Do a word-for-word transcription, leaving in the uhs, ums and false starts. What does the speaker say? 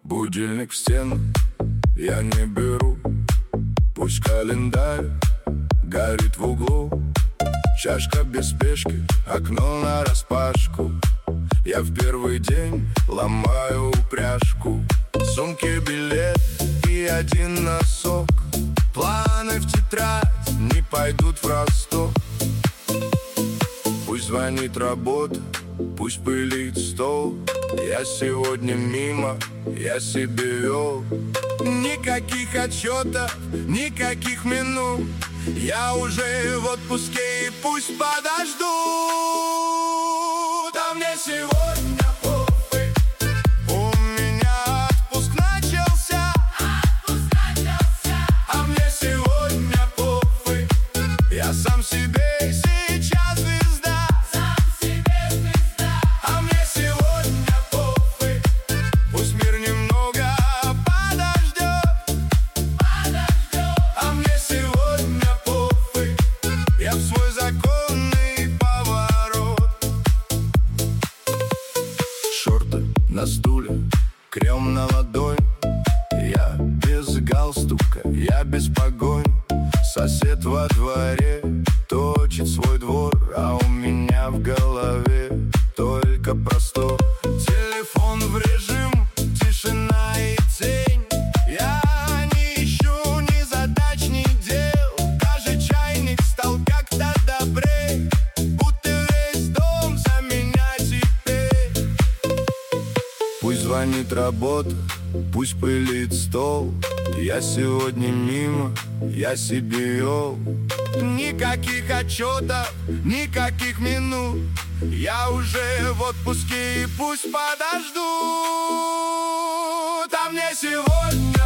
Будильник в стену я не беру. Пусть календарь горит в углу. Чашка без спешки, окно нараспашку. Я в первый день ломаю упряжку. В сумке билет и один носок. Планы в тетрадь не пойдут в Ростов. Пусть звонит работа, пусть пылит стол. Я сегодня мимо, я себе вел. Никаких отчетов, никаких минут. Я уже в отпуске и пусть подождут. А мне сегодня пофиг. У меня отпуск начался. Отпуск начался. А мне сегодня пофиг. Я сам себе сейчас звезда. Сам себе звезда. А мне сегодня пофиг. Пусть мир немного подождет. Подождет. А мне сегодня пофиг. Я в свой законный поворот. Шорты на стуле, крем на ладонь. Я без галстука, я без погонь. Сосед во дворе точит свой двор, а у меня в голове только простор. Телефон в режим, тишина и тень. Я не ищу ни задач, ни дел. Даже чайник стал как-то добрей. Будто весь дом за меня теперь. Пусть звонит работа, пусть пылит стол. Я сегодня мимо, я себе вел. Никаких отчетов, никаких минут. Я уже в отпуске и пусть подождут. А мне сегодня